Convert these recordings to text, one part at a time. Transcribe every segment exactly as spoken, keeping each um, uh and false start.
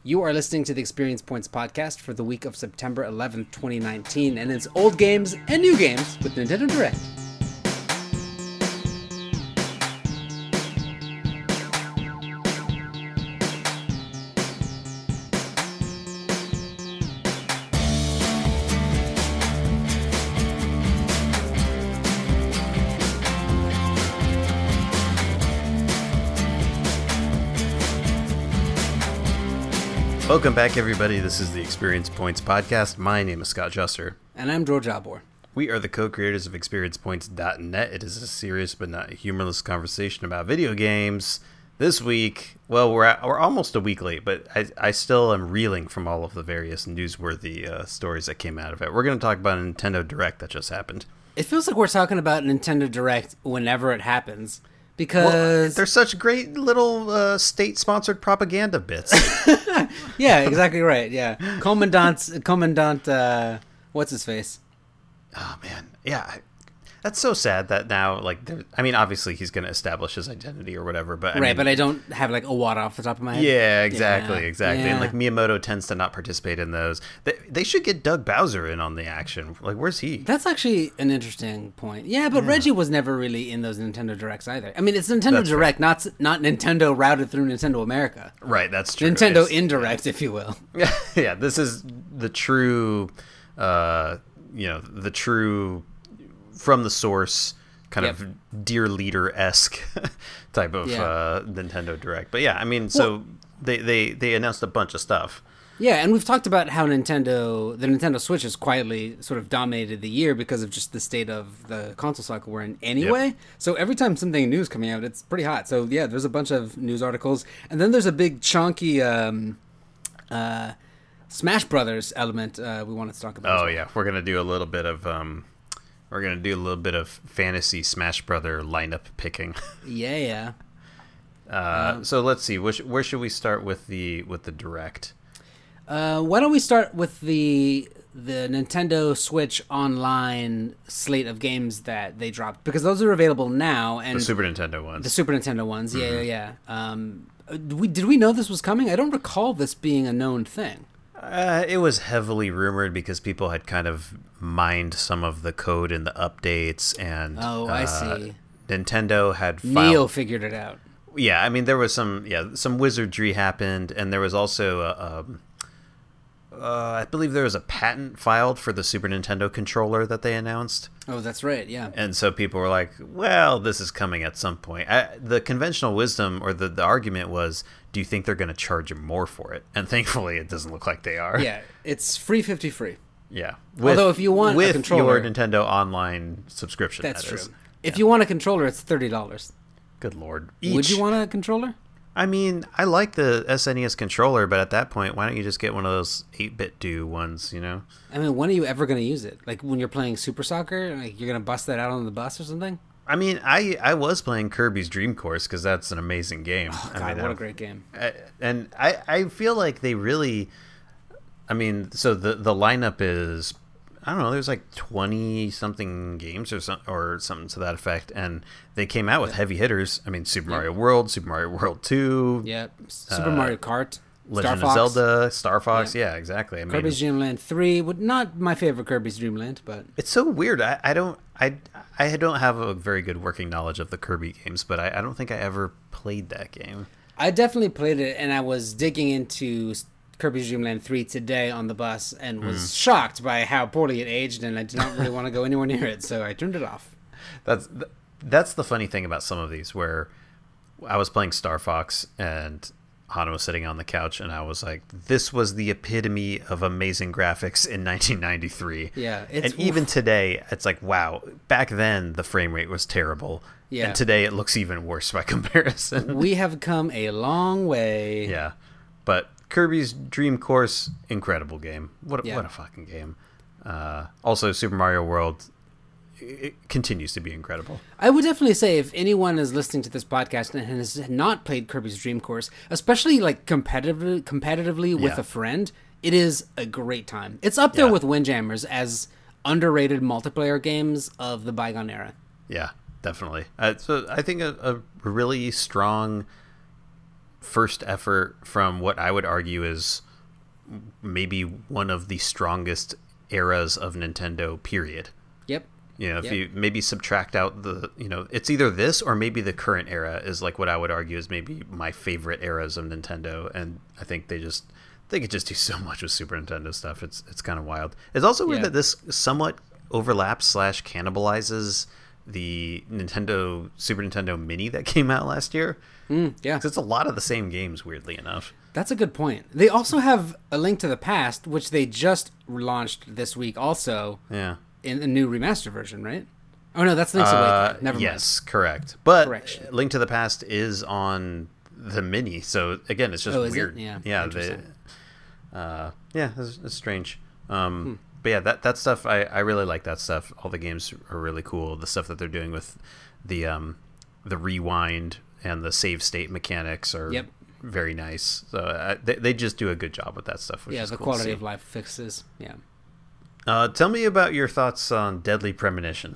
You are listening to the Experience Points podcast for the week of September eleventh, twenty nineteen, and it's old games and new games with Nintendo Direct. Welcome back, everybody. This is the Experience Points podcast. My name is Scott Juster. And I'm Joe Jabor. We are the co-creators of Experience Points dot net. It is a serious but not humorless conversation about video games. This week, well, we're at, we're almost a week late, but I, I still am reeling from all of the various newsworthy uh, stories that came out of it. We're going to talk about a Nintendo Direct that just happened. It feels like we're talking about Nintendo Direct whenever it happens. Because well, they're such great little uh, state-sponsored propaganda bits. Yeah, exactly right. Yeah, Commandant, Commandant, uh, what's his face? Oh man, yeah, that's so sad that now, like, I mean, obviously he's going to establish his identity or whatever, but I right, mean, but I don't have like a wad off the top of my head. Yeah, exactly, yeah, exactly. yeah. And like Miyamoto tends to not participate in those. They, they should get Doug Bowser in on the action. Like, where's he? That's actually an interesting point. Yeah, but yeah. Reggie was never really in those Nintendo Directs either. I mean, it's Nintendo that's Direct, right. not not Nintendo routed through Nintendo America. Right, that's true. Nintendo it's, Indirect, if you will. Yeah, yeah. This is the true, uh, you know, the true from the source. Kind yep. of Dear Leader-esque type of yeah. uh, Nintendo Direct. But yeah, I mean, so well, they, they, they announced a bunch of stuff. Yeah, and we've talked about how Nintendo, the Nintendo Switch has quietly sort of dominated the year because of just the state of the console cycle we're in anyway. Yep. So every time something new is coming out, it's pretty hot. So yeah, there's a bunch of news articles. And then there's a big chunky um, uh, Smash Brothers element uh, we wanted to talk about. Oh, well. yeah. We're going to do a little bit of... Um... We're going to do a little bit of fantasy Smash Brother lineup picking. Yeah, yeah. Uh, um, so let's see. Where, sh- where should we start with the with the Direct? Uh, why don't we start with the the Nintendo Switch Online slate of games that they dropped? Because those are available now. And the Super Nintendo ones. The Super Nintendo ones, yeah, mm-hmm. yeah, yeah. Um, did we, did we know this was coming? I don't recall this being a known thing. Uh, it was heavily rumored because people had kind of mined some of the code in the updates, and oh, uh, I see. Nintendo had filed... Neo figured it out. Yeah, I mean there was some yeah some wizardry happened, and there was also a, um, uh, I believe there was a patent filed for the Super Nintendo controller that they announced. Oh, that's right. Yeah. And so people were like, "Well, this is coming at some point." I, the conventional wisdom or the the argument was, do you think they're going to charge you more for it? And thankfully, it doesn't look like they are. Yeah, it's free fifty free. Yeah. With, Although if you want with a controller, your Nintendo Online subscription, that's that true. Is. If yeah. you want a controller, it's thirty dollars. Good Lord. Each. Would you want a controller? I mean, I like the S N E S controller, but at that point, why don't you just get one of those eight-bit do ones, you know? I mean, when are you ever going to use it? Like when you're playing Super Soccer? Like you're going to bust that out on the bus or something? I mean, I, I was playing Kirby's Dream Course because that's an amazing game. Oh, God, I mean, what I, a great game. I, and I, I feel like they really... I mean, so the, the lineup is... I don't know, there's like twenty-something games or, some, or something to that effect, and they came out with yeah. heavy hitters. I mean, Super yeah. Mario World, Super Mario World two. Yeah, Super uh, Mario Kart. Legend Star of Fox. Zelda, Star Fox, yeah, yeah exactly. I mean, Kirby's Dream Land three, would not my favorite Kirby's Dream Land, but... It's so weird. I, I don't I, I don't have a very good working knowledge of the Kirby games, but I, I don't think I ever played that game. I definitely played it, and I was digging into Kirby's Dream Land three today on the bus and was mm. shocked by how poorly it aged, and I did not really want to go anywhere near it, so I turned it off. That's that's the funny thing about some of these, where I was playing Star Fox and Hana was sitting on the couch, and I was like, this was the epitome of amazing graphics in nineteen ninety-three. Yeah. It's, and even today, it's like, wow, back then the frame rate was terrible. Yeah. And today it looks even worse by comparison. We have come a long way. Yeah. But Kirby's Dream Course, incredible game. What a, yeah. what a fucking game. Uh, also, Super Mario World, it continues to be incredible. I would definitely say if anyone is listening to this podcast and has not played Kirby's Dream Course, especially like competitively, competitively with yeah. a friend, it is a great time. It's up there yeah. with Windjammers as underrated multiplayer games of the bygone era. Yeah, definitely. Uh, so I think a, a really strong first effort from what I would argue is maybe one of the strongest eras of Nintendo, period. Yep. You know, if yep. you maybe subtract out the, you know, it's either this or maybe the current era is like what I would argue is maybe my favorite eras of Nintendo. And I think they just, they could just do so much with Super Nintendo stuff. It's it's kind of wild. It's also weird yeah. that this somewhat overlaps slash cannibalizes the Nintendo Super Nintendo Mini that came out last year. Mm, yeah, it's a lot of the same games, weirdly enough. That's a good point. They also have A Link to the Past, which they just launched this week. Also, yeah, in a new remaster version, right? Oh no, that's Link's uh, Awakening. Never yes, mind. Yes, correct. But Correction. Link to the Past is on the Mini, so again, it's just oh, weird. It? Yeah, yeah, they, uh, yeah, it's, it's strange. Um, hmm. But yeah, that that stuff I, I really like that stuff. All the games are really cool. The stuff that they're doing with the um the rewind and the save state mechanics are yep. very nice. So uh, they they just do a good job with that stuff. Which yeah, is the cool quality of life fixes. Yeah. Uh, tell me about your thoughts on Deadly Premonition.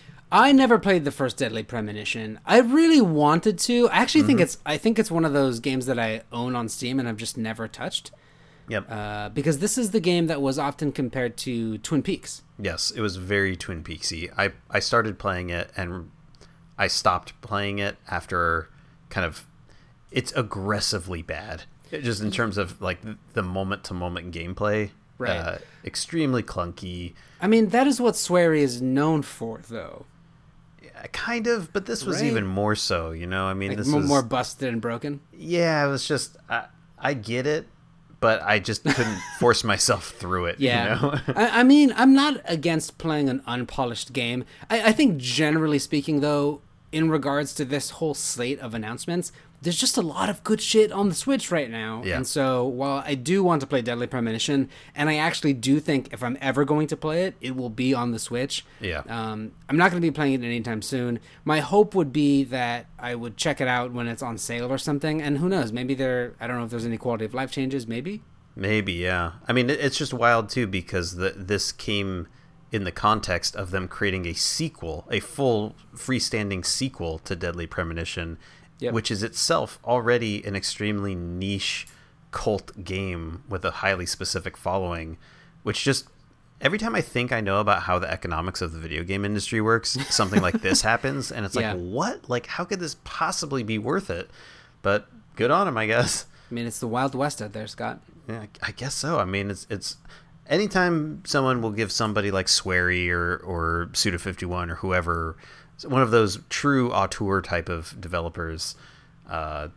I never played the first Deadly Premonition. I really wanted to. I actually mm-hmm. think it's I think it's one of those games that I own on Steam and I've just never touched. Yep. Uh, because this is the game that was often compared to Twin Peaks. Yes, it was very Twin Peaksy. I I started playing it and I stopped playing it after kind of it's aggressively bad. It, just in terms of like the moment to moment gameplay. Right. Uh, extremely clunky. I mean, that is what Swery is known for, though. Yeah, kind of, but this was right? even more so, you know? I mean, like this more, was more busted and broken? Yeah, it was just, I, I get it, but I just couldn't force myself through it, yeah. you know? I, I mean, I'm not against playing an unpolished game. I, I think generally speaking, though, in regards to this whole slate of announcements, there's just a lot of good shit on the Switch right now. Yeah. And so while I do want to play Deadly Premonition, and I actually do think if I'm ever going to play it, it will be on the Switch. Yeah. Um, I'm not going to be playing it anytime soon. My hope would be that I would check it out when it's on sale or something. And who knows, maybe there, I don't know if there's any quality of life changes, maybe? Maybe, yeah. I mean, it's just wild too because the, this came in the context of them creating a sequel, a full freestanding sequel to Deadly Premonition. Yep. Which is itself already an extremely niche cult game with a highly specific following, which just every time I think I know about how the economics of the video game industry works, something like this happens, and it's like, yeah. what? Like, how could this possibly be worth it? But good on him, I guess. I mean, it's the Wild West out there, Scott. Yeah, I guess so. I mean, it's it's anytime someone will give somebody like Swery or or Suda fifty-one or whoever, one of those true auteur type of developers, uh,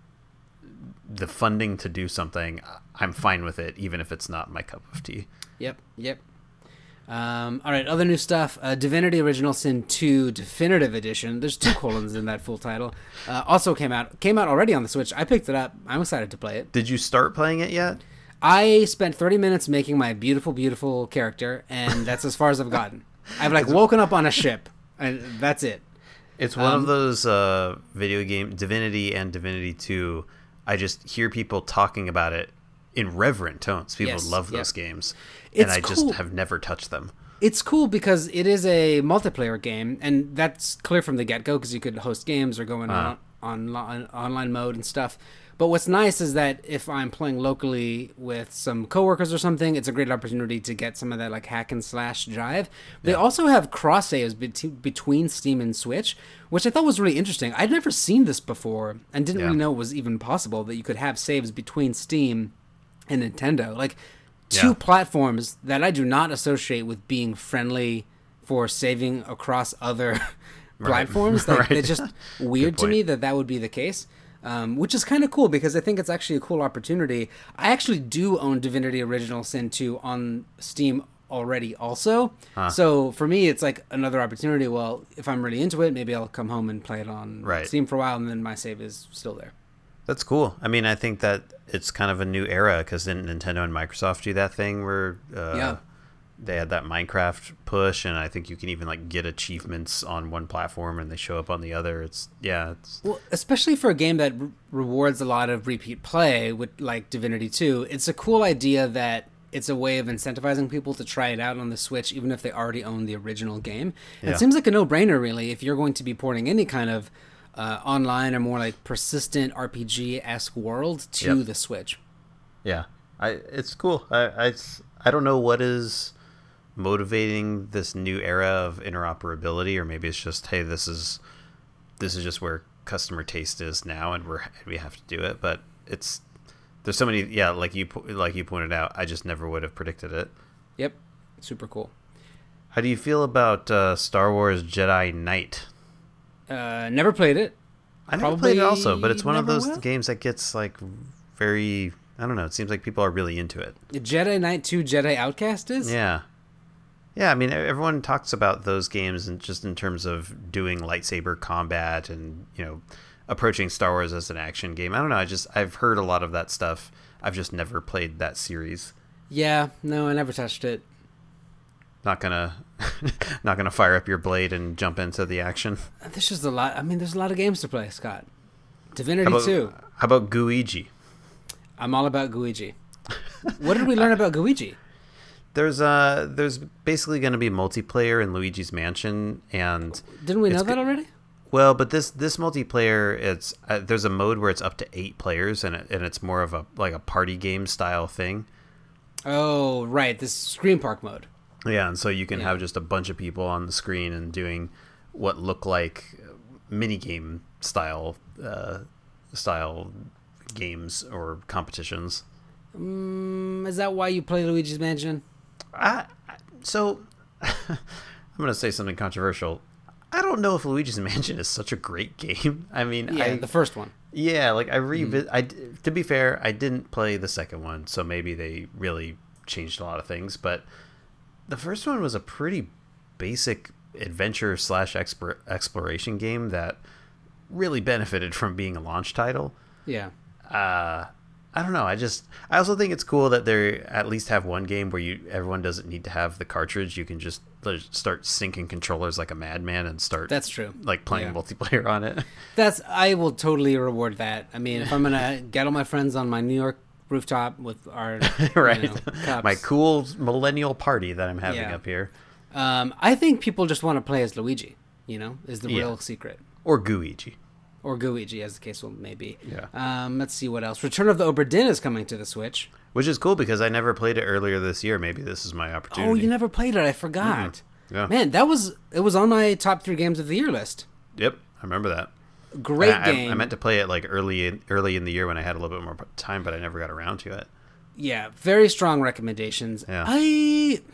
the funding to do something, I'm fine with it, even if it's not my cup of tea. Yep, yep. Um, all right, other new stuff. Uh, Divinity Original Sin two Definitive Edition. There's two colons in that full title. Uh, also came out came out already on the Switch. I picked it up. I'm excited to play it. Did you start playing it yet? I spent thirty minutes making my beautiful, beautiful character, and that's as far as I've gotten. I've like woken up on a ship, and that's it. It's one um, of those uh, video game, Divinity and Divinity two. I just hear people talking about it in reverent tones. People yes, love yep. those games, it's and I cool. just have never touched them. It's cool because it is a multiplayer game, and that's clear from the get-go because you could host games or go in uh. on, on online mode and stuff. But what's nice is that if I'm playing locally with some coworkers or something, it's a great opportunity to get some of that like hack and slash jive. They yeah. also have cross saves be- between Steam and Switch, which I thought was really interesting. I'd never seen this before and didn't yeah. really know it was even possible that you could have saves between Steam and Nintendo. Like two yeah. platforms that I do not associate with being friendly for saving across other platforms. Like, right. It's just weird to me that that would be the case. Um, which is kind of cool because I think it's actually a cool opportunity. I actually do own Divinity Original Sin two on Steam already also. Huh. So for me, it's like another opportunity. Well, if I'm really into it, maybe I'll come home and play it on right. Steam for a while, and then my save is still there. That's cool. I mean, I think that it's kind of a new era because then Nintendo and Microsoft do that thing where uh, yeah. they had that Minecraft push, and I think you can even like get achievements on one platform and they show up on the other. It's yeah. It's... Well, especially for a game that re- rewards a lot of repeat play with like Divinity two, it's a cool idea that it's a way of incentivizing people to try it out on the Switch, even if they already own the original game. And yeah. It seems like a no-brainer, really, if you're going to be porting any kind of uh, online or more like persistent R P G-esque world to Yep. the Switch. Yeah, I it's cool. I, I I don't know what is motivating this new era of interoperability, or maybe it's just, hey, this is this is just where customer taste is now, and we're we have to do it. But it's there's so many, yeah, like you po- like you pointed out, I just never would have predicted it. Yep, super cool. How do you feel about uh, Star Wars Jedi Knight? Uh, never played it. I never Probably played it also, but it's one of never those will. games that gets like very, I don't know, it seems like people are really into it. Jedi Knight two Jedi Outcast is? Yeah. Yeah, I mean, everyone talks about those games and just in terms of doing lightsaber combat and, you know, approaching Star Wars as an action game. I don't know, I just, I've heard a lot of that stuff. I've just never played that series. Yeah, no, I never touched it. Not gonna, not gonna fire up your blade and jump into the action. There's just a lot. I mean, there's a lot of games to play, Scott. Divinity How about, two. How about Guiji? I'm all about Guiji. What did we learn about Guiji? There's uh there's basically going to be multiplayer in Luigi's Mansion, and Didn't we know it's that go- already? well, but this this multiplayer, it's uh, there's a mode where it's up to eight players, and it, and it's more of a like a party game style thing. Oh, right. This Scream Park mode. Yeah, and so you can Yeah. have just a bunch of people on the screen and doing what look like mini game style uh, style games or competitions. Mm, is that why you play Luigi's Mansion? I, I- so I'm going to say something controversial. I don't know if Luigi's Mansion is such a great game. I mean, Yeah, I, the first one. yeah, like I revisit. I d- to be fair, I didn't play the second one, so maybe they really changed a lot of things. But the first one was a pretty basic adventure slash explor- exploration game that really benefited from being a launch title. Yeah. uh I don't know. I just I also think it's cool that they at least have one game where you everyone doesn't need to have the cartridge. You can just like, start syncing controllers like a madman and start That's true. like playing Yeah. multiplayer on it. That's I will totally reward that. I mean, if I'm gonna get all my friends on my New York rooftop with our Right. you know, cups, My cool millennial party that I'm having Yeah. up here. um, I think people just want to play as Luigi. You know, is the Yeah. real secret. Or Guigi. Or Guigi, as the case will may be. Yeah. Um, let's see what else. Return of the Obra Dinn is coming to the Switch. Which is cool because I never played it earlier this year. Maybe this is my opportunity. Oh, you never played it. I forgot. Yeah. Man, that was it was on my top three games of the year list. Yep, I remember that. Great I, I- game. I meant to play it like early in, early in the year when I had a little bit more time, but I never got around to it. Yeah, very strong recommendations. Yeah. I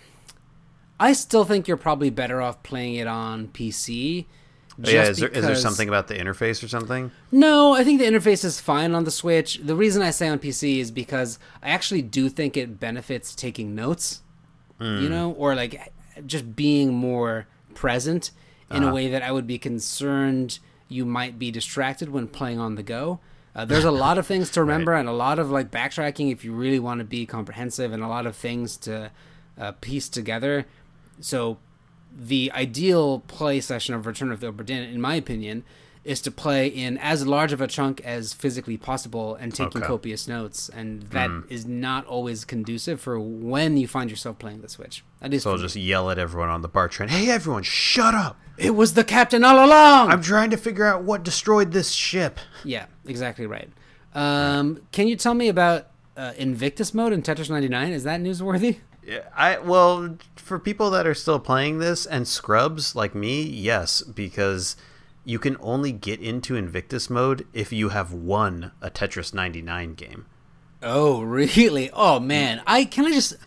I still think you're probably better off playing it on P C. Oh, yeah, is there, is there because- something about the interface or something? No, I think the interface is fine on the Switch. The reason I say on P C is because I actually do think it benefits taking notes, Hmm. you know, or like just being more present in Uh-huh. a way that I would be concerned you might be distracted when playing on the go. Uh, there's a lot of things to remember and a lot of like backtracking if you really want to be comprehensive, and a lot of things to uh, piece together. So the ideal play session of Return of the Obra Dinn, in my opinion, is to play in as large of a chunk as physically possible and taking Okay. copious notes, and that is not always conducive for when you find yourself playing the Switch. That is So I'll for me. just yell at everyone on the bar train, hey, everyone, shut up! It was the captain all along. I'm trying to figure out what destroyed this ship. Yeah, exactly right. Um, can you tell me about uh, Invictus mode in Tetris ninety-nine? Is that newsworthy? Yeah, I well, for people that are still playing this and scrubs like me, yes, because you can only get into Invictus mode if you have won a Tetris ninety-nine game. Oh, really? Oh man, I can I just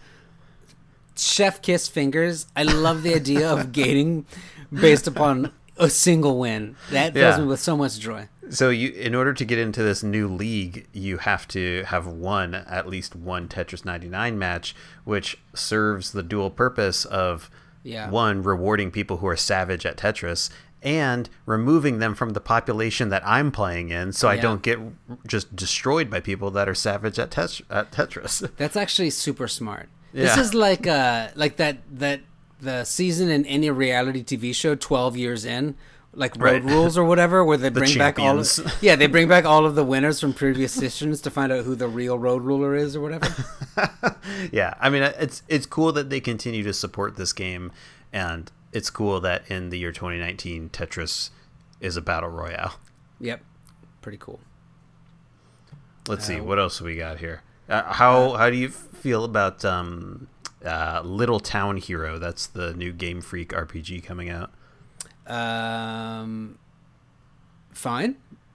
chef kiss fingers. I love the idea of gating based upon a single win. That fills Yeah. me with so much joy. So you, in order to get into this new league, you have to have won at least one Tetris ninety-nine match, which serves the dual purpose of Yeah. one, rewarding people who are savage at Tetris, and removing them from the population that I'm playing in, so I Yeah. don't get just destroyed by people that are savage at, tet- at Tetris. That's actually super smart. This Yeah. is like uh like that that the season in any reality T V show twelve years in, like Road Right. Rules or whatever, where they bring back all of, champions. yeah, they bring back all of the winners from previous sessions to find out who the real road ruler is or whatever. Yeah, I mean, it's it's cool that they continue to support this game, and it's cool that in the year twenty nineteen, Tetris is a battle royale. Yep. Pretty cool. Let's see, Uh, what else we got here? Uh, how how do you feel about um, uh, Little Town Hero? That's the new Game Freak R P G coming out. Um, fine.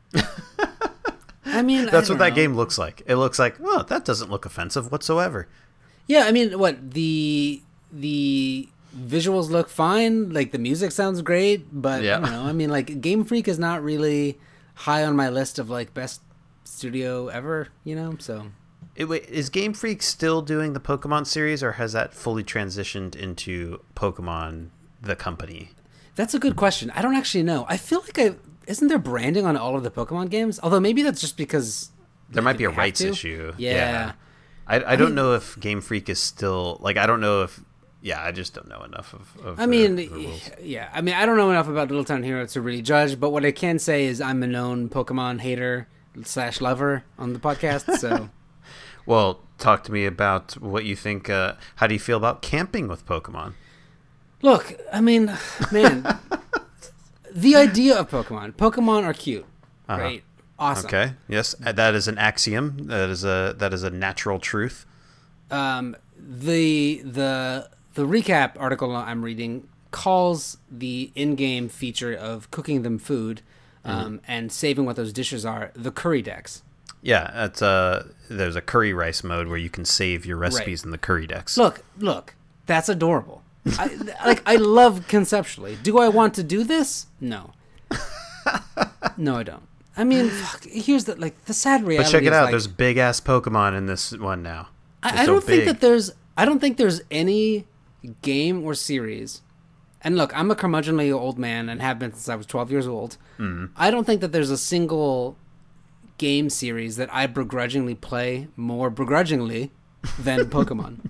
I mean, That's I what don't that know. game looks like. It looks like, oh, that doesn't look offensive whatsoever. Yeah, I mean, what the the visuals look fine. Like the music sounds great, but Yeah. I don't know. I mean, like Game Freak is not really high on my list of like best studio ever. You know, so. It, wait, is Game Freak still doing the Pokemon series, or has that fully transitioned into Pokemon the company? That's a good question. I don't actually know. I feel like I isn't there branding on all of the Pokemon games? Although maybe that's just because There might be a they have rights to. issue. Yeah. I, I, don't mean- know if Game Freak is still like I don't know if yeah I just don't know enough of. of I the- mean, the rules. yeah. I mean, I don't know enough about Little Town Hero to really judge, but what I can say is I'm a known Pokemon hater slash lover on the podcast. So, Well, talk to me about what you think. Uh, how do you feel about camping with Pokemon? look, I mean, man, the idea of Pokemon. Pokemon are cute, Uh-huh. right? Awesome. Okay, yes, uh, that is an axiom. That is a that is a natural truth. Um, the the the recap article I'm reading calls the in-game feature of cooking them food um, and saving what those dishes are the curry decks. Yeah, that's uh there's a curry rice mode where you can save your recipes in the curry decks. Look, look, that's adorable. I, like I love conceptually. Do I want to do this? No. No, I don't. I mean, fuck, here's the like the sad reality. But check it is, out. like, There's big ass Pokemon in this one now. They're I, I so don't think big. that there's I don't think there's any game or series. And look, I'm a curmudgeonly old man and have been since I was twelve years old. Mm. I don't think that there's a single game series that I begrudgingly play more begrudgingly than Pokemon.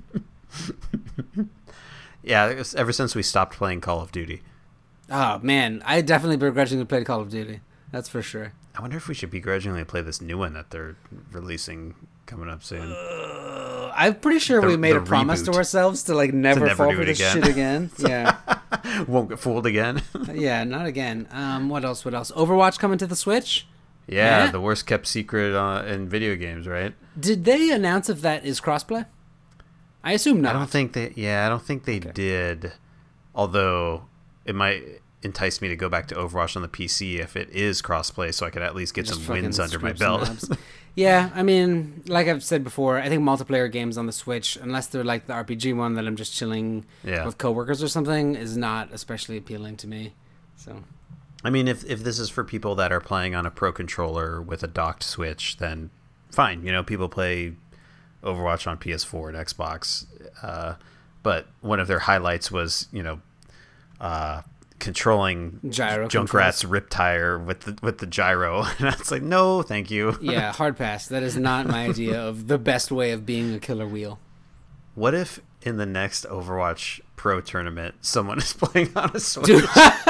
Yeah, it's ever since we stopped playing Call of Duty. Oh man, I definitely begrudgingly played Call of Duty. That's for sure. I wonder if we should begrudgingly play this new one that they're releasing coming up soon. Uh, I'm pretty sure The- we made the a promise to reboot. ourselves to like never, never fall do for it this again. shit again. Yeah, Won't get fooled again. yeah, not again. Um, what else? What else? Overwatch coming to the Switch. yeah, Yeah. the worst kept secret uh, in video games, right? Did they announce if that is crossplay? I assume not. I don't think they. Yeah, I don't think they Okay. did. Although it might entice me to go back to Overwatch on the P C if it is crossplay, so I could at least get Just some fucking wins under my screw some belt. knobs. Yeah, I mean, like I've said before, I think multiplayer games on the Switch, unless they're like the R P G one that I'm just chilling Yeah. with coworkers or something, is not especially appealing to me. So I mean, if if this is for people that are playing on a Pro controller with a docked Switch, then fine. You know, people play Overwatch on P S four and Xbox. Uh, but one of their highlights was, you know, uh, controlling gyro Junkrat's Riptire with the with the gyro, and I was like, no, thank you. yeah, hard pass. That is not my idea of the best way of being a killer wheel. What if in the next Overwatch Pro tournament, someone is playing on a Switch? Dude.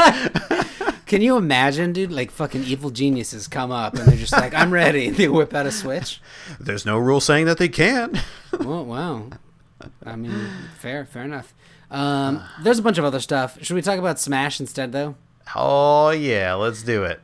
Can you imagine, dude? Like fucking evil geniuses come up and they're just like, "I'm ready." They whip out a Switch. There's no rule saying that they can't. Well, wow. I mean, fair, fair enough. Um, there's a bunch of other stuff. Should we talk about Smash instead, though? Oh yeah, let's do it.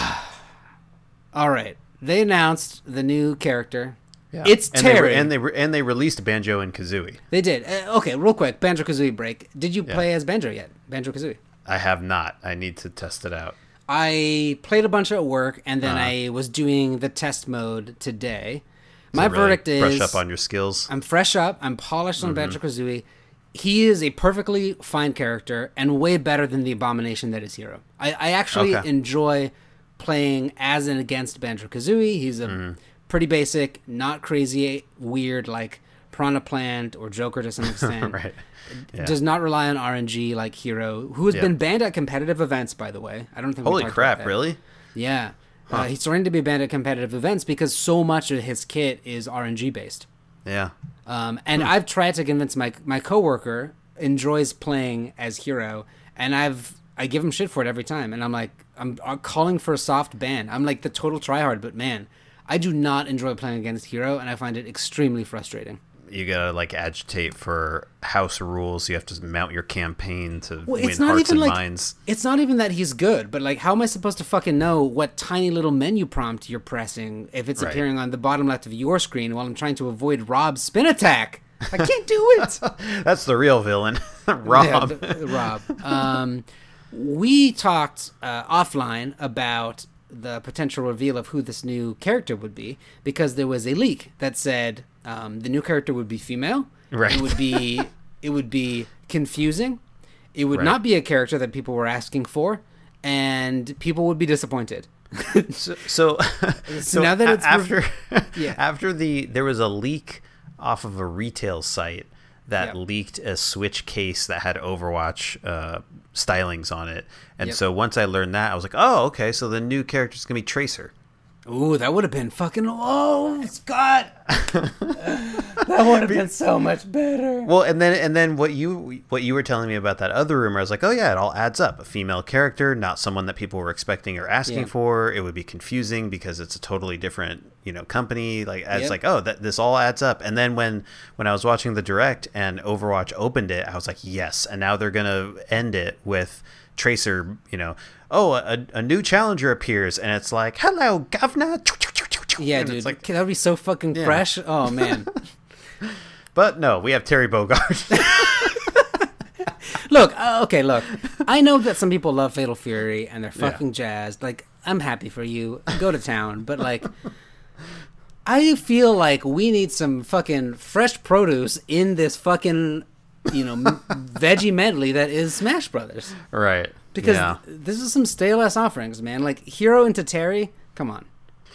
All right. They announced the new character. Yeah. It's and they, Terry. re- and they re- and they released Banjo and Kazooie. They did. Uh, okay, real quick. Banjo Kazooie break. Did you Yeah. play as Banjo yet? Banjo Kazooie. I have not. I need to test it out. I played a bunch at work, and then Uh-huh. I was doing the test mode today. My To really verdict is brush up on your skills. I'm fresh up. I'm polished Mm-hmm. on Banjo Kazooie. He is a perfectly fine character and way better than the abomination that is Hero. I, I actually Okay. enjoy playing as and against Banjo Kazooie. He's a Mm-hmm. pretty basic, not crazy, weird like Piranha Plant or Joker to some extent. right. Yeah. Does not rely on R N G like Hero, who has Yeah. been banned at competitive events, by the way. I don't think. we Holy talked crap! about that. Really? Yeah. Uh, he's starting to be banned at competitive events because so much of his kit is R N G based. Yeah. Um, and I've tried to convince my my coworker enjoys playing as Hero, and I've I give him shit for it every time, and I'm like I'm uh, calling for a soft ban. I'm like the total tryhard, but man, I do not enjoy playing against Hero, and I find it extremely frustrating. you gotta like agitate for house rules. You have to mount your campaign to Well, win it's not hearts even and like minds. it's not even that he's good, but like, how am I supposed to fucking know what tiny little menu prompt you're pressing if it's Right. appearing on the bottom left of your screen while I'm trying to avoid Rob's spin attack? I can't do it. That's the real villain, Rob. Yeah, the- Rob. Um, we talked uh, offline about the potential reveal of who this new character would be because there was a leak that said um, the new character would be female. Right. It would be it would be confusing. It would Right. not be a character that people were asking for, and people would be disappointed. So, so, so now that a- it's after Yeah. after the there was a leak off of a retail site that Yep. leaked a Switch case that had Overwatch uh, stylings on it, and Yep. so once I learned that, I was like, oh, okay, so the new character's gonna be Tracer. Ooh, that would have been fucking. Oh, Scott! That would have been so much better. Well, and then and then what you what you were telling me about that other rumor, I was like, oh yeah, it all adds up. A female character, not someone that people were expecting or asking Yeah. for. It would be confusing because it's a totally different, you know, company. Like it's Yep. like, oh, that this all adds up. And then when when I was watching the direct and Overwatch opened it, I was like, yes. And now they're gonna end it with Tracer, you know, oh, a, a new challenger appears, and it's like, hello, governor. Yeah, And dude, it's like, that would be so fucking Yeah. fresh. Oh man. but no, we have Terry Bogard. Look, uh, okay, look. I know that some people love Fatal Fury and they're fucking jazzed. Like, I'm happy for you. Go to town. But, like, I feel like we need some fucking fresh produce in this fucking, you know, m- veggie medley that is Smash Brothers. Right. Because yeah. th- this is some stale ass offerings, man. Like, Hero into Terry, come on.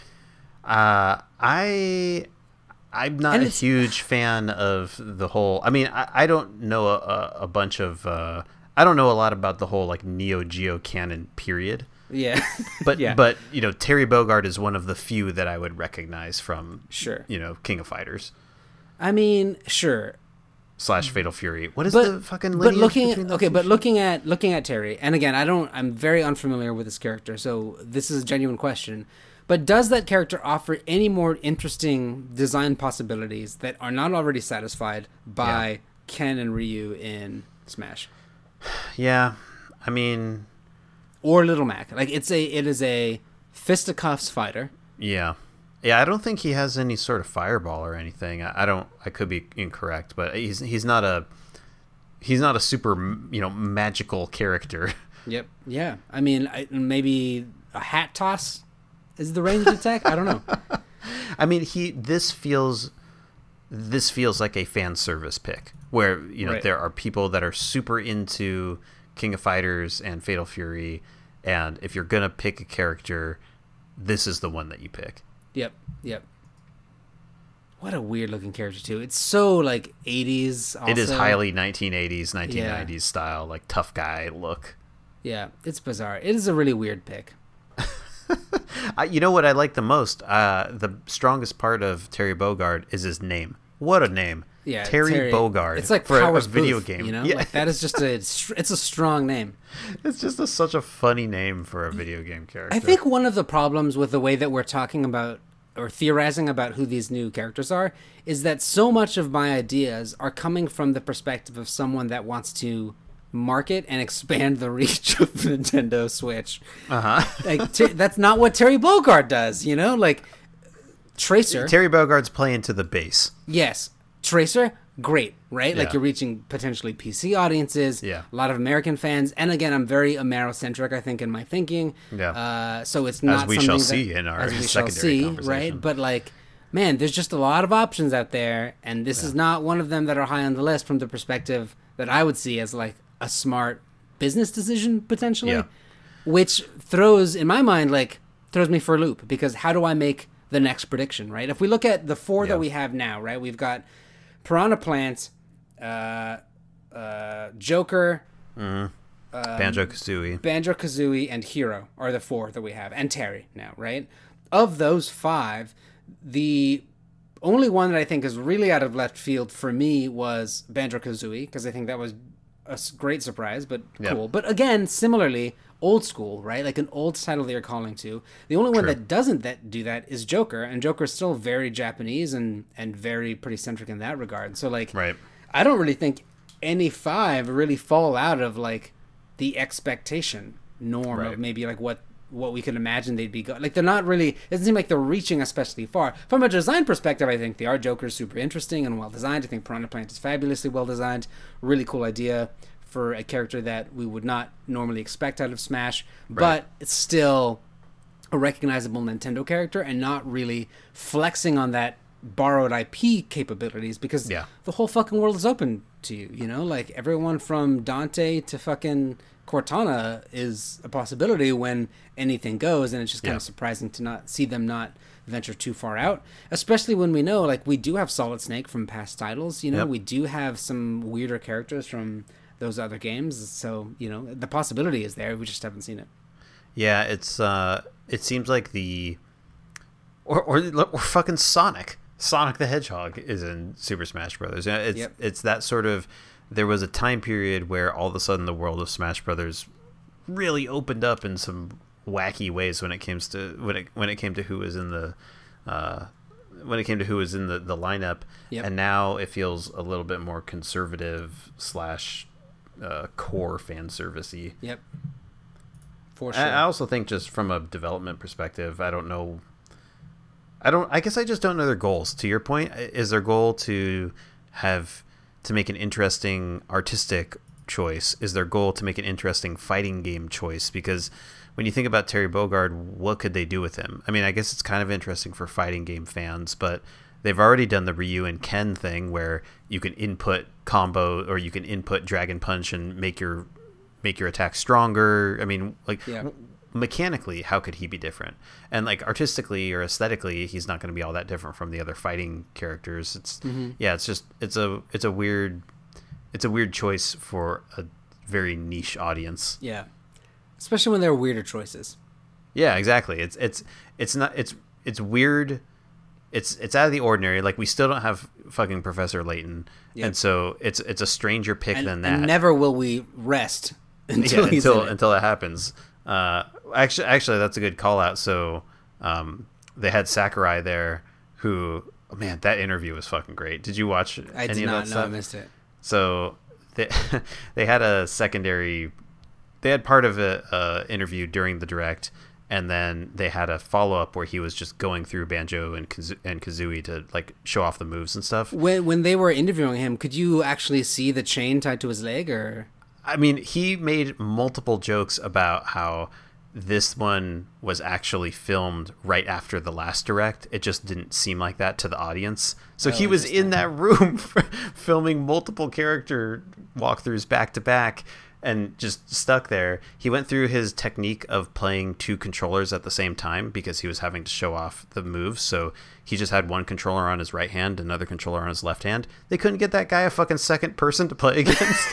Uh, I I'm not And a it's- huge fan of the whole. I mean, I, I don't know a, a bunch of. Uh, I don't know a lot about the whole like Neo Geo canon period. Yeah. But yeah. but you know, Terry Bogard is one of the few that I would recognize from Sure. you know King of Fighters I mean, sure. slash Fatal Fury. What is but, the fucking but lineage looking between those okay two but shows? looking at looking at Terry, and again, I don't I'm very unfamiliar with this character, so this is a genuine question, but does that character offer any more interesting design possibilities that are not already satisfied by Yeah. Ken and Ryu in Smash Yeah, I mean, or Little Mac? Like, it's a it is a fisticuffs fighter. yeah. Yeah, I don't think he has any sort of fireball or anything. I, I don't. I could be incorrect, but he's he's not a he's not a super you know magical character. Yep. Yeah, I mean, I, maybe a hat toss is the ranged attack. I don't know. I mean, he this feels this feels like a fan service pick where you know Right. there are people that are super into King of Fighters and Fatal Fury, and if you're gonna pick a character, this is the one that you pick. Yep, yep. What a weird looking character too. It's so like eighties. Also. It is highly nineteen eighties, nineteen nineties style, like tough guy look. Yeah, it's bizarre. It is a really weird pick. I, you know what I like the most? Uh, the strongest part of Terry Bogard is his name. What a name! Yeah, Terry, Bogard. It's like for a- Powers a video Booth, game. You know, Yeah. like that is just a. It's a strong name. It's just a, such a funny name for a video game character. I think one of the problems with the way that we're talking about or theorizing about who these new characters are is that so much of my ideas are coming from the perspective of someone that wants to market and expand the reach of Nintendo Switch. Uh huh. Like ter- that's not what Terry Bogard does, you know? Like Tracer, Terry Bogard's playing to the base. yes. Tracer, great, right? Like Yeah. you're reaching potentially P C audiences, Yeah. a lot of American fans, and again, I'm very Amero-centric, I think, in my thinking. Yeah. Uh, so it's not we something shall that- see in our as we shall secondary see, conversation. right? But like, man, there's just a lot of options out there, and this is not one of them that are high on the list from the perspective that I would see as like a smart business decision potentially, Yeah. which throws in my mind like throws me for a loop because how do I make the next prediction, right? If we look at the four Yeah. that we have now, right, we've got Piranha Plant, uh, uh, Joker, Banjo Kazooie. Banjo Kazooie, and Hero are the four that we have, and Terry now, right? Of those five, the only one that I think is really out of left field for me was Banjo Kazooie, because I think that was a s- great surprise, but Yep. cool. But again, similarly, old school, right? Like an old title that you're calling to. The only one True. that doesn't that do that is Joker, and Joker is still very Japanese and and very pretty centric in that regard. So like, Right. I don't really think any five really fall out of like the expectation norm Right. of maybe like what what we could imagine they'd be go- like they're not really, it doesn't seem like they're reaching especially far from a design perspective. I think they are Joker's super interesting and well designed. I think Piranha Plant is fabulously well designed, really cool idea for a character that we would not normally expect out of Smash, Right. but it's still a recognizable Nintendo character and not really flexing on that borrowed I P capabilities because Yeah. the whole fucking world is open to you, you know, like everyone from Dante to fucking Cortana is a possibility when anything goes, and it's just kind Yeah. of surprising to not see them not venture too far out, especially when we know like we do have Solid Snake from past titles, you know. Yep. We do have some weirder characters from those other games, so you know the possibility is there, we just haven't seen it. Yeah, it's uh, it seems like the or or, or fucking Sonic, Sonic the Hedgehog is in Super Smash Brothers. Yeah, It's Yep. it's that sort of. There was a time period where all of a sudden the world of Smash Brothers really opened up in some wacky ways when it came to when it when it came to who was in the uh, when it came to who was in the, the lineup. Yep. And now it feels a little bit more conservative slash uh, core fan servicey. Yep, for sure. I I also think just from a development perspective, I don't know. I don't. I guess I just don't know their goals. To your point, is their goal to have to make an interesting artistic choice? Is their goal to make an interesting fighting game choice? Because when you think about Terry Bogard, what could they do with him? I mean, I guess it's kind of interesting for fighting game fans, but they've already done the Ryu and Ken thing where you can input combo or you can input Dragon Punch and make your make your attack stronger. I mean, like Yeah. mechanically, how could he be different? And like artistically or aesthetically, he's not going to be all that different from the other fighting characters. It's Mhm. yeah, it's just it's a it's a weird it's a weird choice for a very niche audience. Yeah, especially when there are weirder choices. Yeah, exactly. It's it's it's not it's it's weird. It's it's out of the ordinary. Like we still don't have fucking Professor Layton, Yep. and so it's it's a stranger pick And, than that. and never will we rest until yeah, he's until in it. until that happens. Uh, actually, actually, that's a good call out. So um, they had Sakurai there, who oh man, that interview was fucking great. Did you watch I any did of not that know. stuff? I missed it. So they they had a secondary. They had part of a, a interview during the direct, and then they had a follow up where he was just going through Banjo and Kaz- and Kazooie to like show off the moves and stuff. When when they were interviewing him, could you actually see the chain tied to his leg, or? I mean, he made multiple jokes about how this one was actually filmed right after the last direct. It just didn't seem like that to the audience. So Oh, he was in interesting. that room filming multiple character walkthroughs back to back and just stuck there. He went through his technique of playing two controllers at the same time because he was having to show off the moves. So he just had one controller on his right hand, another controller on his left hand. They couldn't get that guy a fucking second person to play against.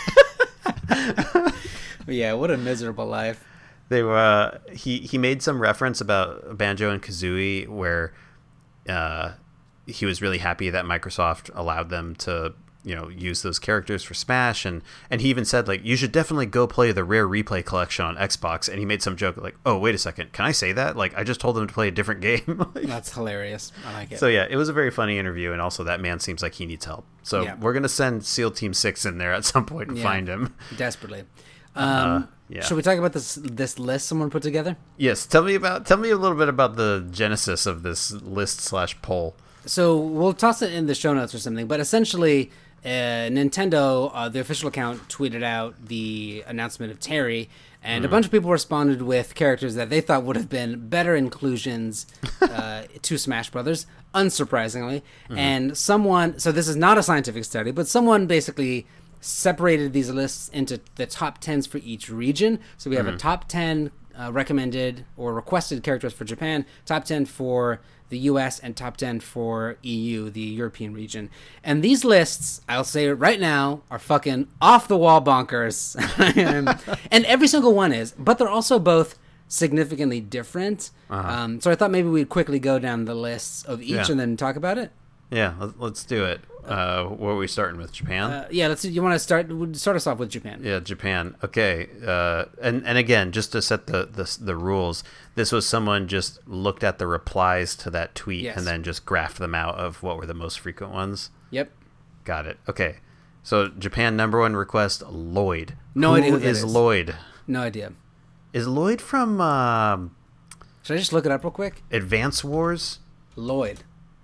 Yeah, what a miserable life. They were uh, he he made some reference about Banjo and Kazooie where uh, he was really happy that Microsoft allowed them to you know use those characters for Smash, and and he even said like you should definitely go play the Rare Replay collection on Xbox, and he made some joke like, oh wait a second, can I say that? Like I just told them to play a different game. Like, That's hilarious. I like it. so yeah, it was a very funny interview, and also that man seems like he needs help. So Yeah. we're gonna send SEAL Team Six in there at some point and Yeah. find him. Desperately. Um, Uh, yeah. Should we talk about this this list someone put together? Yes, tell me about tell me a little bit about the genesis of this list slash poll. So we'll toss it in the show notes or something. But essentially, uh, Nintendo, uh, the official account, tweeted out the announcement of Terry, and a bunch of people responded with characters that they thought would have been better inclusions uh, to Smash Brothers, unsurprisingly. And someone, so this is not a scientific study, but someone basically separated these lists into the top tens for each region. So we have a top ten uh, recommended or requested characters for Japan, top ten for the U S, and top ten for E U, the European region. And these lists, I'll say it right now, are fucking off the wall bonkers. and, and every single one is, but they're also both significantly different. Uh-huh. Um, so I thought maybe we'd quickly go down the lists of each Yeah. and then talk about it. Yeah, let- let's do it. Uh, what are we starting with? Japan? Uh, yeah, let's. You want to start start us off with Japan? Yeah, Japan. Okay. Uh, and, and again, just to set the, the the rules, this was someone just looked at the replies to that tweet Yes. and then just graphed them out of what were the most frequent ones. Yep. Got it. Okay. So Japan number one request, Lloyd. No who idea who that is is. Lloyd? No idea. Is Lloyd from um, Should I just look it up real quick? Advance Wars? Lloyd.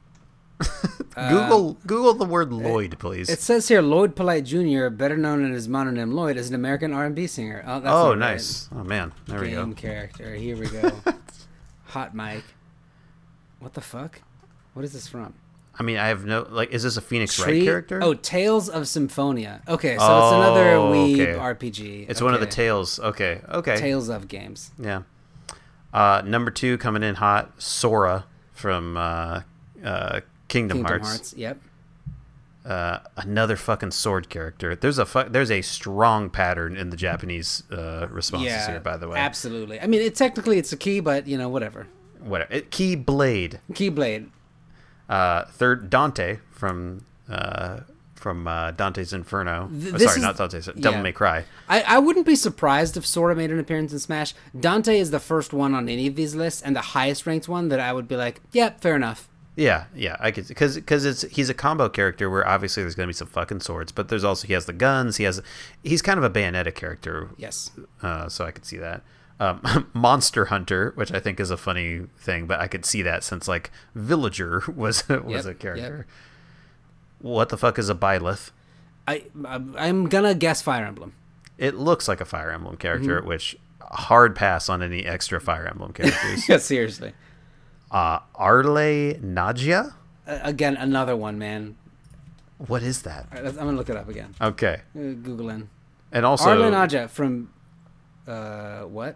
Google Google the word Lloyd, please. It says here Lloyd Polite Junior, better known in his mononym Lloyd, is an American R and B singer. Oh, that's oh, not nice. Oh man, there right. we go. Game character. Here we go. Hot mic. What the fuck? What is this from? I mean, I have no like. Is this a Phoenix Wright Tree- character? Oh, Tales of Symphonia. Okay, so Oh, it's another Weeb okay. R P G. It's Okay. one of the Tales. Okay, okay. Tales of games. Yeah. Uh, number two coming in hot, Sora from uh, uh, Kingdom, Kingdom Hearts. Hearts. Yep. Uh, another fucking sword character. There's a fu- there's a strong pattern in the Japanese uh, responses Yeah. here, by the way. Absolutely. I mean, it technically it's a key, but you know, whatever. Whatever. It, Keyblade. Keyblade. Uh, third, Dante from uh, from uh, Dante's Inferno. Th- Oh, this sorry, is- not Dante's. Devil yeah. May Cry. I, I wouldn't be surprised if Sora made an appearance in Smash. Dante is the first one on any of these lists, and the highest ranked one that I would be like, yeah, fair enough. Yeah, yeah, I could because because it's he's a combo character where obviously there's gonna be some fucking swords, but there's also he has the guns. He has he's kind of a Bayonetta character. Yes. Uh, so I could see that. Um, Monster Hunter, which I think is a funny thing, but I could see that since like Villager was was Yep, a character. What the fuck is a Byleth? I, I'm I'm gonna guess Fire Emblem. It looks like a Fire Emblem character, Mm-hmm. which hard pass on any extra Fire Emblem characters. Yeah, seriously. uh, Arle Nagia? Uh, again, another one, man. What is that? All right, let's- I'm gonna look it up again. Okay, Uh, Google in. and also Arlen Aja from uh what?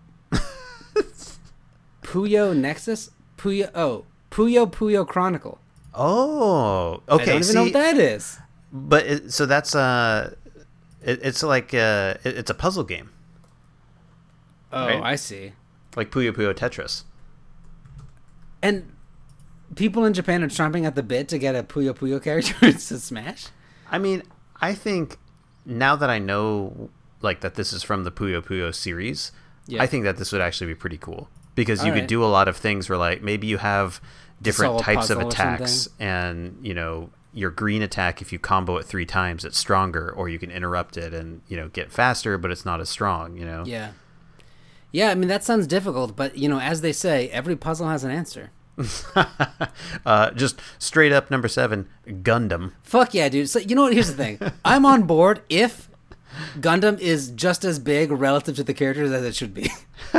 Puyo Nexus? Puyo oh Puyo Puyo Chronicle. Oh, okay. I don't even see, know what that is. But it, so that's uh, it, it's like uh, it, it's a puzzle game, Oh, Right? I see. like Puyo Puyo Tetris. And people in Japan are chomping at the bit to get a Puyo Puyo character to Smash. I mean, I think now that I know like that this is from the Puyo Puyo series, Yeah. I think that this would actually be pretty cool because you All could right. do a lot of things where like maybe you have different solve a types of puzzle or attacks and you know your green attack, if you combo it three times it's stronger, or you can interrupt it and you know get faster but it's not as strong, you know. Yeah. Yeah, I mean that sounds difficult, but you know, as they say, every puzzle has an answer. uh, just straight up number seven, Gundam. Fuck yeah, dude. So you know what? Here's the thing. I'm on board if Gundam is just as big relative to the characters as it should be.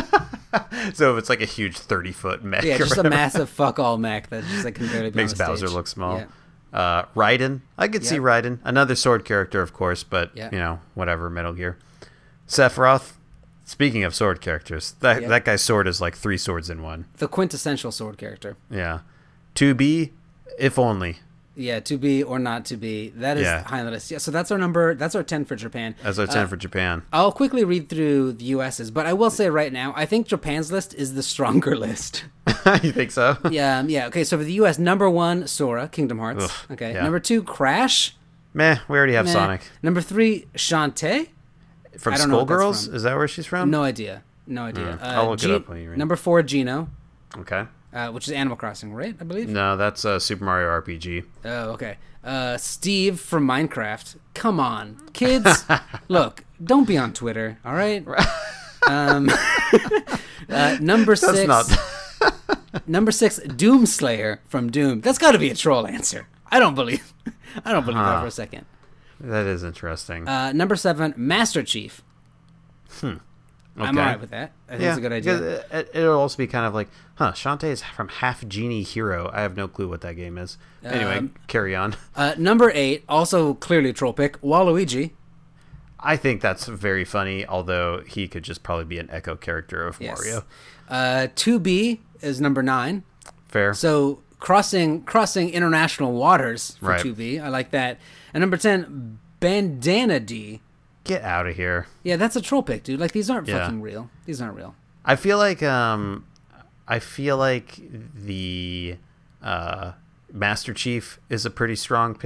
So if it's like a huge thirty foot mech, Yeah, or just a whatever, massive fuck all mech that just like can barely be makes on the Bowser stage. look small. Yeah. Uh, Raiden, I could see Yep. Raiden, another sword character, of course, but Yeah. you know, whatever. Metal Gear, Sephiroth. Speaking of sword characters, that Yep. that guy's sword is like three swords in one. The quintessential sword character. Yeah, two B, if only. Yeah, to be or not to be. That is Yeah. high on the list. Yeah, so that's our number. That's our ten for Japan. That's our ten Uh, for Japan. I'll quickly read through the U S's, but I will say right now, I think Japan's list is the stronger list. You think so? Yeah, um, yeah. Okay, so for the U S, number one, Sora, Kingdom Hearts. Ugh, okay, yeah. number two, Crash. Meh. We already have Meh. Sonic Number three, Shantae. from I don't know what that's Skullgirls. from. Is that where she's from? No idea. No idea. Mm, I'll look it Ge- up when you read. Number four, Geno, Okay. uh, which is Animal Crossing, right? I believe. No, that's uh, Super Mario R P G. Oh, okay. Uh, Steve from Minecraft. Come on, kids. Look, don't be on Twitter, all right? Um, uh, number That's six. not. Number six, Doomslayer from Doom. That's got to be a troll answer. I don't believe. I don't believe that Huh. for a second. That is interesting. Uh, number seven, Master Chief. I'm Okay. alright with that. I think yeah, it's a good idea. because It, it'll also be kind of like, huh? Shantae is from Half Genie Hero. I have no clue what that game is. Anyway, Um, carry on. Uh, number eight, also clearly a troll pick, Waluigi. I think that's very funny, although he could just probably be an echo character of Yes. Mario. Uh, two B is number nine. Fair. So crossing crossing international waters for Right. two B. I like that. And number ten, Bandana D. Get out of here. Yeah, that's a troll pick, dude. Like these aren't Yeah. fucking real. These aren't real. I feel like um, I feel like the uh, Master Chief is a pretty strong pick.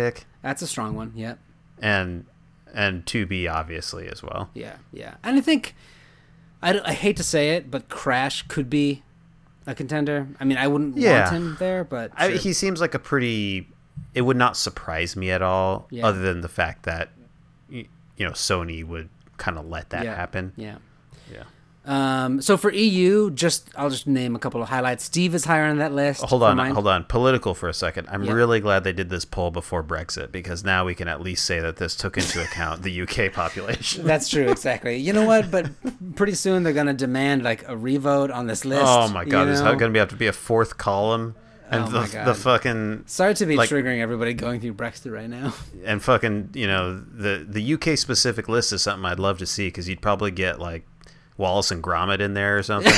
That's a strong one. Yep. and and two B obviously as well. Yeah, yeah. And I think I, I hate to say it, but Crash could be a contender. I mean, I wouldn't Yeah. want him there, but I, sure. he seems like a pretty. It would not surprise me at all, Yeah. other than the fact that y- you know Sony would kind of let that yeah. happen. Yeah. Yeah. Um, so for E U, just I'll just name a couple of highlights. Steve is higher on that list. Hold for on, mine. hold on. Political for a second. I'm Yeah. really glad they did this poll before Brexit, because now we can at least say that this took into account the U K population. That's true, exactly. You know what? But pretty soon they're gonna demand like a revote on this list. Oh my god, you there's know? going to be have to be a fourth column, and Oh the my God. the fucking Sorry to be like- triggering everybody going through Brexit right now. and fucking you know the the U K specific list is something I'd love to see, because you'd probably get like Wallace and Gromit in there or something.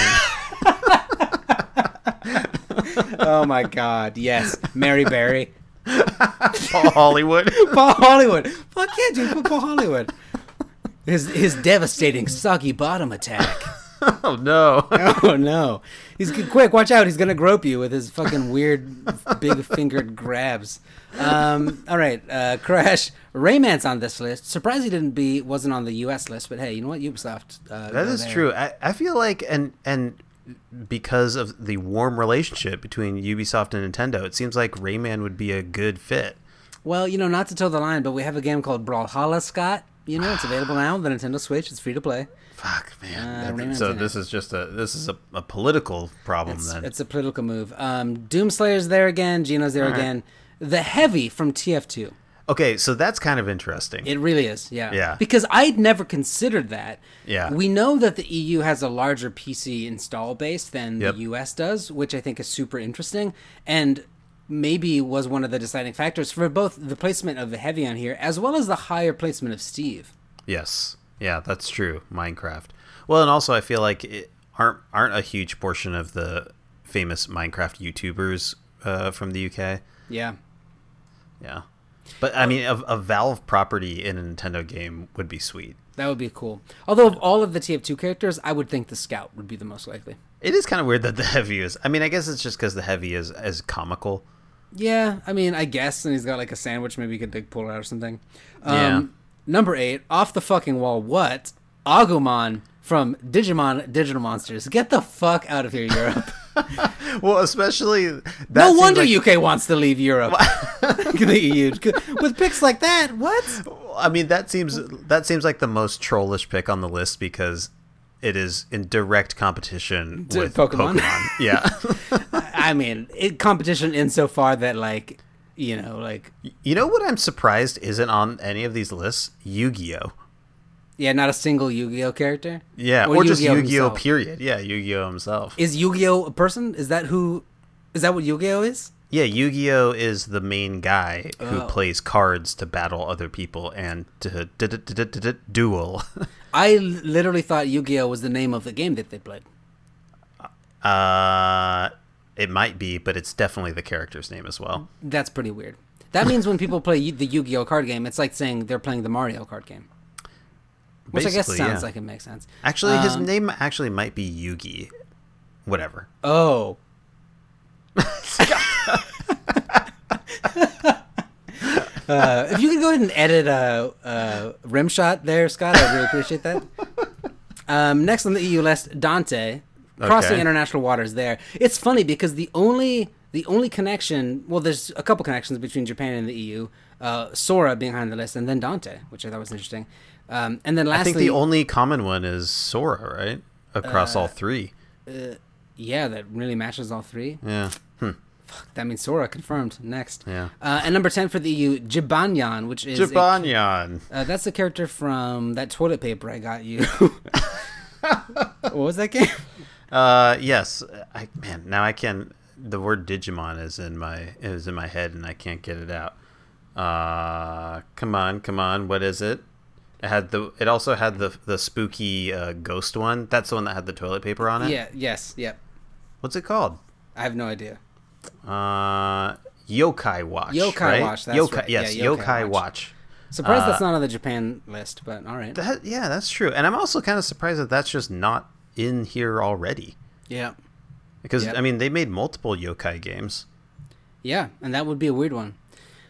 Oh my God, yes, Mary Berry, Paul Hollywood. Paul Hollywood. Fuck yeah, dude, put Paul Hollywood. His his devastating soggy bottom attack. Oh no. Oh no, he's quick. Watch out, he's gonna grope you with his fucking weird big fingered grabs. Um, all right, uh, Crash. Rayman's on this list. Surprised he didn't be wasn't on the U S list, but hey, you know what, Ubisoft. Uh, That go is there. true. I, I feel like, and and because of the warm relationship between Ubisoft and Nintendo, it seems like Rayman would be a good fit. Well, you know, not to toe the line, but we have a game called Brawlhalla, Scott. You know, it's available now on the Nintendo Switch. It's free to play. Fuck, man. Uh, That- Rayman's so in this it. is just a this is a, a political problem It's, then. it's a political move. Um, Doomslayer's there again. Gino's there All right. again. The Heavy from T F two. Okay, so that's kind of interesting. It really is, yeah. Yeah. Because I'd never considered that. Yeah. We know that the E U has a larger P C install base than Yep. the U S does, which I think is super interesting, and maybe was one of the deciding factors for both the placement of the Heavy on here, as well as the higher placement of Steve. Yes. Yeah, that's true. Minecraft. Well, and also I feel like it aren't aren't a huge portion of the famous Minecraft YouTubers uh, from the U K. Yeah. Yeah. But I mean, a, a Valve property in a Nintendo game would be sweet. That would be cool. Although of all of the T F two characters, I would think the Scout would be the most likely. It is kind of weird that the Heavy is. I mean, I guess it's just because the Heavy is is comical. Yeah, I mean, I guess, and he's got like a sandwich. Maybe you could like pull it out or something. Um, Yeah. Number eight, off the fucking wall. What? Agumon from Digimon Digital Monsters. Get the fuck out of here, Europe. Well, especially that No seems wonder like- U K wants to leave Europe. The E U with picks like that. What? I mean, that seems that seems like the most trollish pick on the list, because it is in direct competition To with Pokemon. Pokemon. Yeah. I mean, it, competition insofar that like, you know, like You know what I'm surprised isn't on any of these lists? Yu-Gi-Oh. yeah, not a single Yu-Gi-Oh character. Yeah, Or or, just Yu-Gi-Oh Yu-Gi-Oh himself. period. Yeah, Yu-Gi-Oh himself. Is Yu-Gi-Oh a person? Is that who? Is that what Yu-Gi-Oh is? Yeah, Yu-Gi-Oh is the main guy who Oh. plays cards to battle other people and to d- d- d- d- d- duel. I literally thought Yu-Gi-Oh was the name of the game that they played. Uh, it might be, but it's definitely the character's name as well. That's pretty weird. That means when people play the Yu-Gi-Oh card game, it's like saying they're playing the Mario card game. Which I guess Basically, sounds yeah. like it makes sense. Actually, his Um, name actually might be Yugi. Whatever. Oh. uh, if you could go ahead and edit a, a rim shot there, Scott, I'd really appreciate that. Um, next on the E U list, Dante, crossing Okay. international waters. There, it's funny because the only the only connection, well, there's a couple connections between Japan and the E U. Uh, Sora being on the list, and then Dante, which I thought was interesting. Um, and then lastly, I think the only common one is Sora, right? Across Uh, all three. yeah, that really matches all three. Yeah. Hmm. That means Sora confirmed. Next. Yeah. Uh, and number ten for the E U, Jibanyan, which is a- Jibanyan. uh, that's the character from that toilet paper I got you. What was that game? Uh, yes. I man, now I can. The word Digimon is in my is in my head, and I can't get it out. Uh, come on, come on. What is it? It had the. It also had the the spooky uh, ghost one. That's the one that had the toilet paper on it. Yeah. Yes. Yep. What's it called? I have no idea. Uh, Yokai Watch. Yokai right? Watch, that's Yokai, right. Yes, Yeah, Yokai Yokai, Watch. Watch. Surprised Uh, that's not on the Japan list, but all right. That, yeah, that's true. And I'm also kind of surprised that that's just not in here already. Yeah. Because, Yep. I mean, they made multiple yokai games. Yeah, and that would be a weird one.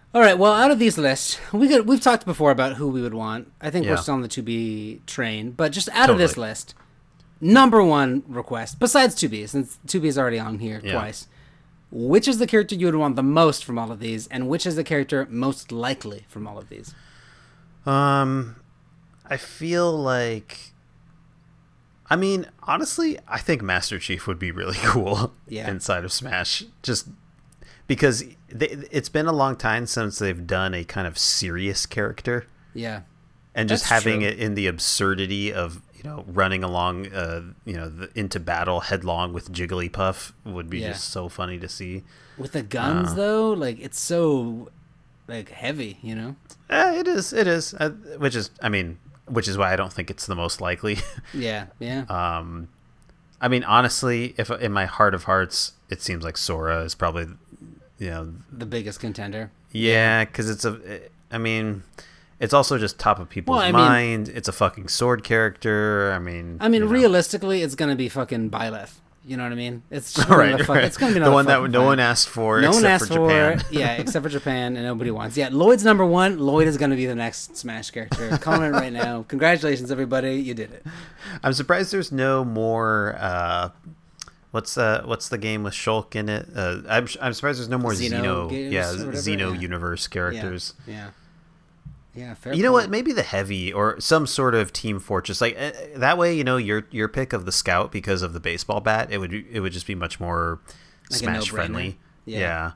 All right. Well, out of these lists, we could we've talked before about who we would want. I think Yeah. we're still on the two B train, but just out of this Totally. list, number one request besides two B, since two B is already on here Yeah. twice. Which is the character you would want the most from all of these, and which is the character most likely from all of these? Um, I feel like, I mean, honestly, I think Master Chief would be really cool Yeah. inside of Smash, just because they, it's been a long time since they've done a kind of serious character, Yeah. and just That's having true. it in the absurdity of, you know, running along, uh, you know, the, into battle headlong with Jigglypuff would be Yeah. just so funny to see. With the guns, Uh. though, like, it's so, like, heavy, you know? Eh, it is, it is, uh, which is, I mean, which is why I don't think it's the most likely. Yeah, yeah. Um, I mean, honestly, if in my heart of hearts, it seems like Sora is probably, you know, The biggest contender. yeah, because it's a, I mean, it's also just top of people's Well, I mean- mind. It's a fucking sword character. I mean, I mean, you know. realistically, it's going to be fucking Byleth. You know what I mean? It's just one right, of the fuck, right. It's going to be the another one that fucking no fight. one asked for, No except one asked for for, Japan. yeah, except for Japan, and nobody wants. Yeah, Lloyd's number one. Lloyd is going to be the next Smash character. Calling it right now. Congratulations, everybody, you did it. I'm surprised there's no more. Uh, what's uh what's the game with Shulk in it? Uh, I'm I'm surprised there's no more Xeno Xeno, games yeah, or whatever, Xeno yeah. universe characters. Yeah, yeah, yeah. Fair. You know what? point. Maybe the heavy or some sort of Team Fortress, like uh, that way. You know, your your pick of the Scout because of the baseball bat. It would it would just be much more Like a Smash no-brainer. friendly. Yeah. Yeah.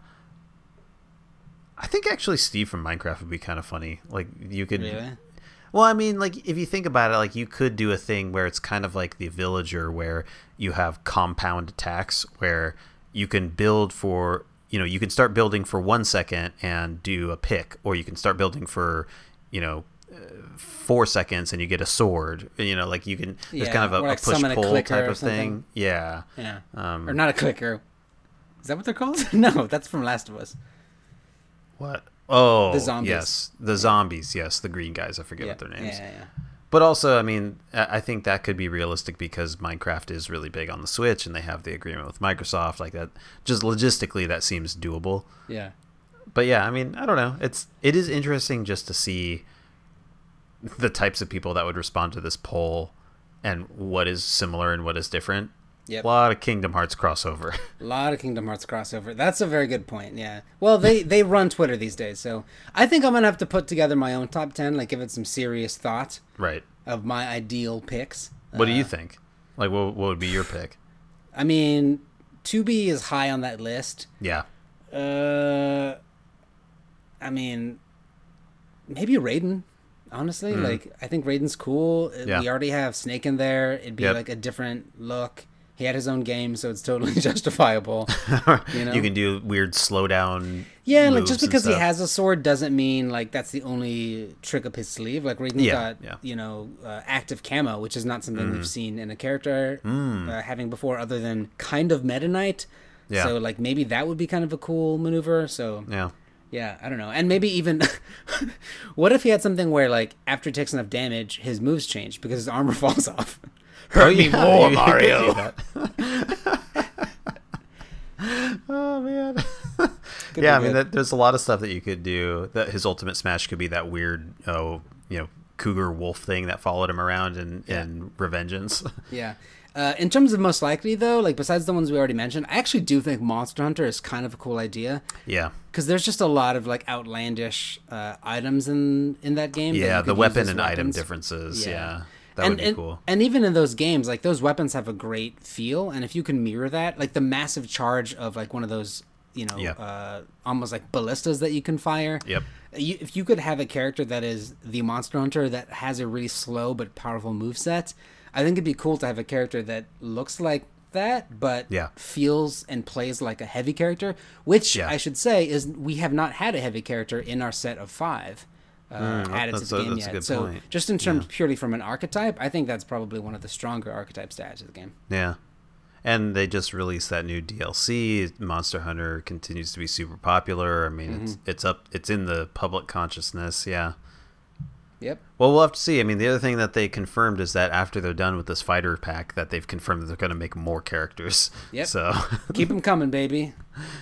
I think actually Steve from Minecraft would be kind of funny. Like you could. Really? Well, I mean, like if you think about it, like you could do a thing where it's kind of like the Villager, where you have compound attacks, where you can build for, you know, you can start building for one second and do a pick, or you can start building for, you know, uh, four seconds and you get a sword. You know, like you can. There's Yeah, kind of a, or a like push summon a pull clicker type or of something. thing. Yeah. Yeah. Um, Or not a clicker. Is that what they're called? No, that's from Last of Us. What? Oh, The zombies. yes, the zombies. Yes, the green guys. I forget Yeah, what their names. yeah, yeah. But also, I mean, I I think that could be realistic because Minecraft is really big on the Switch, and they have the agreement with Microsoft. Like that, just logistically, that seems doable. Yeah. But yeah, I mean, I don't know. It's it is interesting just to see the types of people that would respond to this poll, and what is similar and what is different. Yep. A lot of Kingdom Hearts crossover. A lot of Kingdom Hearts crossover. That's a very good point. Yeah. Well, they they run Twitter these days, so I think I'm gonna have to put together my own top ten, like give it some serious thought Right. of my ideal picks. What do you Uh, think? Like, what what would be your pick? I mean, two B is high on that list. Yeah. Uh, I mean, maybe Raiden. Honestly, like I think Raiden's cool. Uh, Yeah. We already have Snake in there. It'd be Yep. like a different look. He had his own game, so it's totally justifiable. You know? You can do weird slowdown. Yeah, like moves just and because he stuff. has a sword doesn't mean like that's the only trick up his sleeve. Like Raiden's Yeah, got yeah. you know uh, active camo, which is not something Mm-hmm. we've seen in a character Mm. uh, having before, other than kind of Meta Knight. Yeah. So like maybe that would be kind of a cool maneuver. So Yeah. yeah, I don't know. And maybe even what if he had something where like after he takes enough damage, his moves change because his armor falls off. Hurt me yeah, more, you could Mario. do that. Oh man. Could yeah, I be mean, good. that, there's a lot of stuff that you could do. That his ultimate smash could be that weird, oh, you know, cougar wolf thing that followed him around in Yeah. in Revengeance. Yeah. Uh, in terms of most likely, though, like besides the ones we already mentioned, I actually do think Monster Hunter is kind of a cool idea yeah, because there's just a lot of like outlandish uh, items in in that game. that yeah, you the could use weapon as and item weapons. differences. Yeah. Yeah, that and, would be and, cool. And even in those games, like those weapons have a great feel, and if you can mirror that, like the massive charge of like one of those, you know, Yep. uh, almost like ballistas that you can fire. Yep. You, if you could have a character that is the Monster Hunter that has a really slow but powerful moveset, I think it'd be cool to have a character that looks like that, but Yeah. feels and plays like a heavy character, which Yeah. I should say is we have not had a heavy character in our set of five. Uh, added to that's the a- game that's a yet. good So point. just in terms purely from an archetype, I think that's probably one of the stronger archetypes to add to the game. Yeah. And they just released that new D L C. Monster Hunter continues to be super popular. I mean, Mm-hmm. it's it's up, it's in the public consciousness. Yeah. Yep. Well, we'll have to see. I mean, the other thing that they confirmed is that after they're done with this fighter pack, that they've confirmed that they're going to make more characters. Yep. So Keep them coming, baby.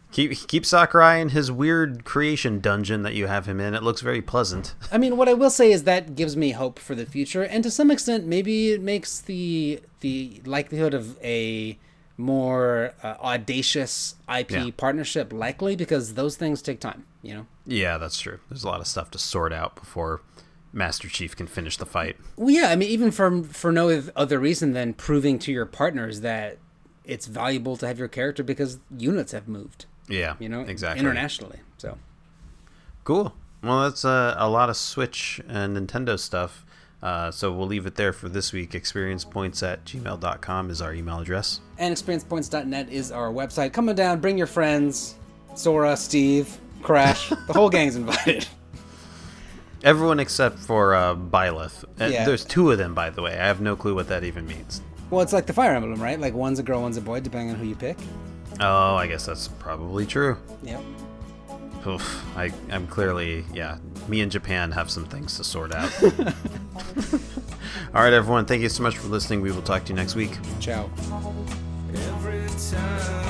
Keep keep Sakurai in his weird creation dungeon that you have him in. It looks very pleasant. I mean, what I will say is that gives me hope for the future, and to some extent, maybe it makes the the likelihood of a more uh, audacious I P Yeah. partnership likely, because those things take time, you know? Yeah, that's true. There's a lot of stuff to sort out before Master Chief can finish the fight. Well, yeah, I mean, even for for no other reason than proving to your partners that it's valuable to have your character because units have moved. Yeah, You know, exactly. internationally. So, Cool. Well, that's uh, a lot of Switch and Nintendo stuff. Uh, so we'll leave it there for this week. experiencepoints at gmail dot com is our email address. and experience points dot net is our website. Come on down, bring your friends, Sora, Steve, Crash, the whole gang's invited. Everyone except for uh, Byleth. Uh, Yeah. There's two of them, by the way. I have no clue what that even means. Well, it's like the Fire Emblem, right? Like one's a girl, one's a boy, depending on who you pick. Oh, I guess that's probably true. Yep. Oof, I, I'm clearly, yeah, me and Japan have some things to sort out. All right, everyone, thank you so much for listening. We will talk to you next week. Ciao. Every time